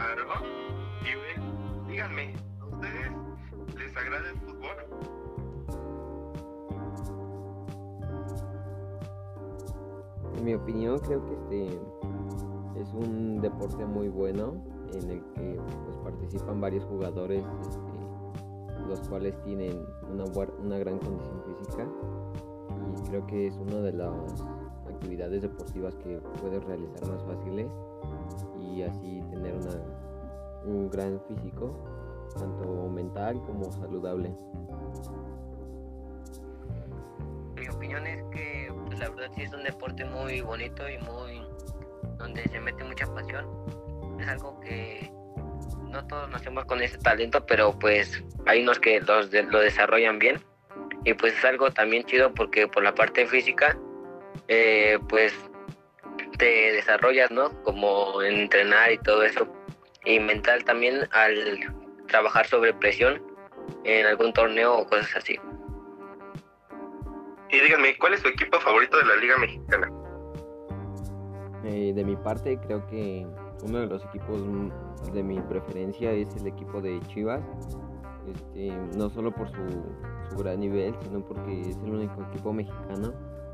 largo. Y díganme, ¿a ustedes les agrada el fútbol? En mi opinión, creo que es un deporte muy bueno en el que pues participan varios jugadores, los cuales tienen una gran condición física, y creo que es una de las actividades deportivas que puedes realizar más fáciles y así tener un gran físico, tanto mental como saludable. Mi opinión es que pues, la verdad sí es un deporte muy bonito y donde se mete mucha pasión. Es algo que no todos nacemos con ese talento, pero pues hay unos que lo desarrollan bien, y pues es algo también chido porque por la parte física pues te desarrollas, ¿no? Como en entrenar y todo eso, y mental también al trabajar sobre presión en algún torneo o cosas así. Y díganme, ¿cuál es su equipo favorito de la Liga Mexicana? De mi parte, creo que uno de los equipos de mi preferencia es el equipo de Chivas, no solo por su gran nivel, sino porque es el único equipo mexicano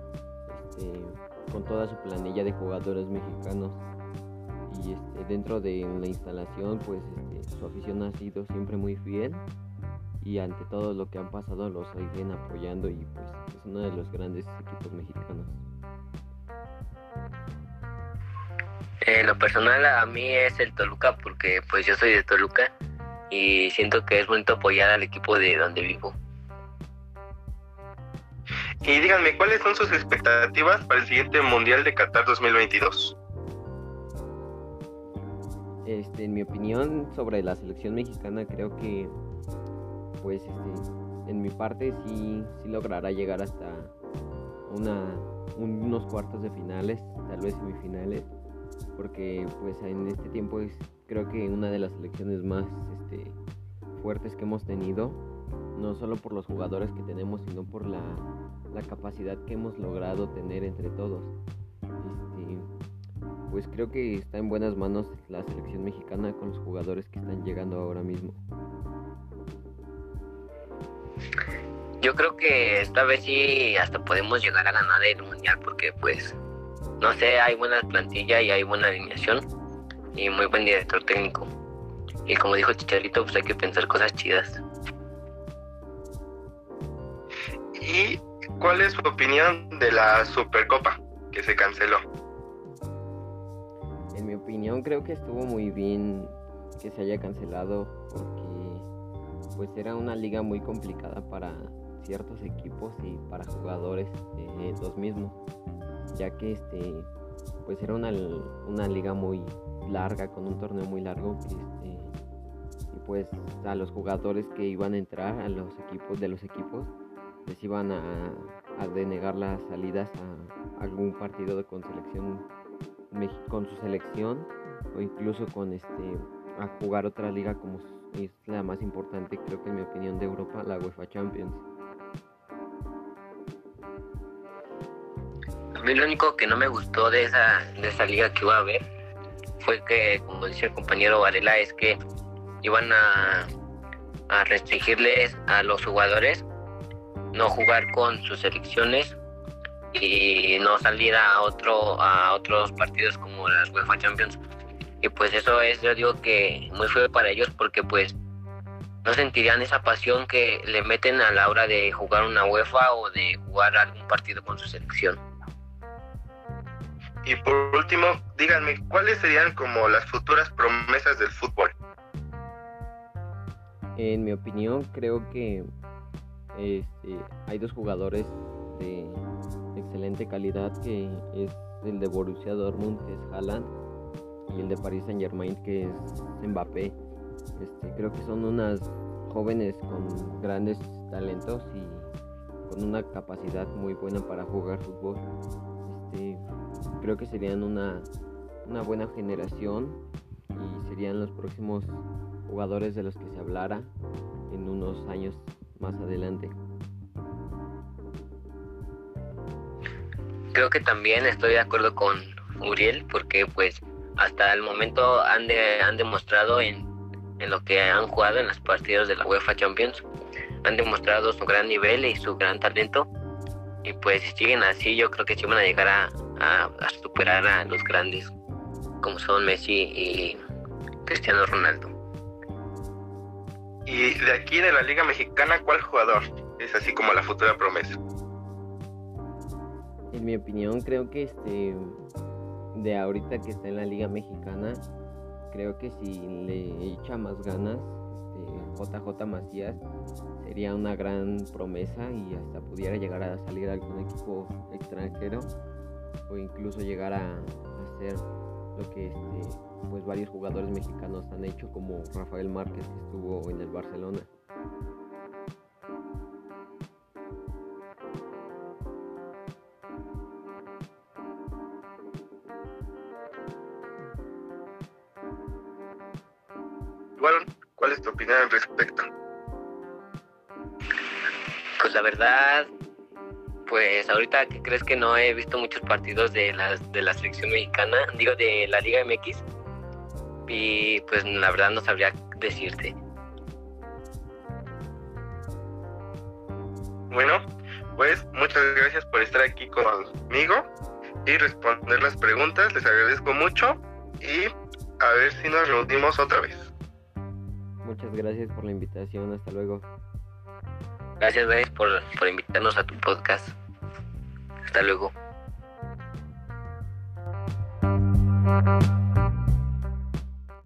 con toda su planilla de jugadores mexicanos, y dentro de la instalación pues su afición ha sido siempre muy fiel, y ante todo lo que han pasado los siguen apoyando, y pues es uno de los grandes equipos mexicanos. Lo personal a mí es el Toluca, porque pues yo soy de Toluca y siento que es bonito apoyar al equipo de donde vivo. Y díganme, ¿cuáles son sus expectativas para el siguiente Mundial de Qatar 2022? En mi opinión sobre la selección mexicana, creo que pues en mi parte sí logrará llegar hasta unos cuartos de finales, tal vez semifinales, porque pues en este tiempo es creo que una de las selecciones más fuertes que hemos tenido, no solo por los jugadores que tenemos, sino por la capacidad que hemos logrado tener entre todos. Pues creo que está en buenas manos la selección mexicana con los jugadores que están llegando ahora mismo. Yo creo que esta vez sí hasta podemos llegar a ganar el mundial, porque pues no sé, hay buena plantilla y hay buena alineación y muy buen director técnico, y como dijo Chicharito, pues hay que pensar cosas chidas. ¿Y cuál es su opinión de la Supercopa que se canceló? En mi opinión, creo que estuvo muy bien que se haya cancelado, porque pues era una liga muy complicada para ciertos equipos y para jugadores los mismos, ya que pues era una liga muy larga, con un torneo muy largo, y pues a los jugadores que iban a entrar a los equipos les iban a denegar las salidas a algún partido con su selección, o incluso a jugar otra liga como es la más importante, creo que en mi opinión, de Europa, la UEFA Champions. A mí lo único que no me gustó de esa liga que iba a haber fue que, como dice el compañero Varela, es que iban a restringirles a los jugadores no jugar con sus selecciones y no salir a otros partidos como las UEFA Champions. Y pues eso es, yo digo que muy feo para ellos, porque pues no sentirían esa pasión que le meten a la hora de jugar una UEFA o de jugar algún partido con su selección. Y por último, díganme, ¿cuáles serían como las futuras promesas del fútbol? En mi opinión, creo que hay dos jugadores de excelente calidad, que es el de Borussia Dortmund, que es Haaland, y el de Paris Saint-Germain, que es Mbappé. Creo que son unas jóvenes con grandes talentos y con una capacidad muy buena para jugar fútbol. Creo que serían una buena generación y serían los próximos jugadores de los que se hablara en unos años más adelante. Creo que también estoy de acuerdo con Uriel, porque pues hasta el momento han demostrado en lo que han jugado en los partidos de la UEFA Champions, han demostrado su gran nivel y su gran talento, y pues si siguen así yo creo que sí van a llegar a superar a los grandes como son Messi y Cristiano Ronaldo. Y de aquí de la Liga Mexicana, ¿cuál jugador es así como la futura promesa? En mi opinión, creo que de ahorita que está en la Liga Mexicana, creo que si le echa más ganas, JJ Macías sería una gran promesa y hasta pudiera llegar a salir a algún equipo extranjero o incluso llegar a hacer lo que pues varios jugadores mexicanos han hecho, como Rafael Márquez, que estuvo en el Barcelona. ¿Cuál es tu opinión al respecto? Pues la verdad, pues ahorita que crees que no he visto muchos partidos de la selección mexicana, digo de la Liga MX, y pues la verdad no sabría decirte. Bueno, pues muchas gracias por estar aquí conmigo y responder las preguntas, les agradezco mucho y a ver si nos reunimos otra vez. Muchas gracias por la invitación, hasta luego. Gracias, Denis, por invitarnos a tu podcast. Hasta luego.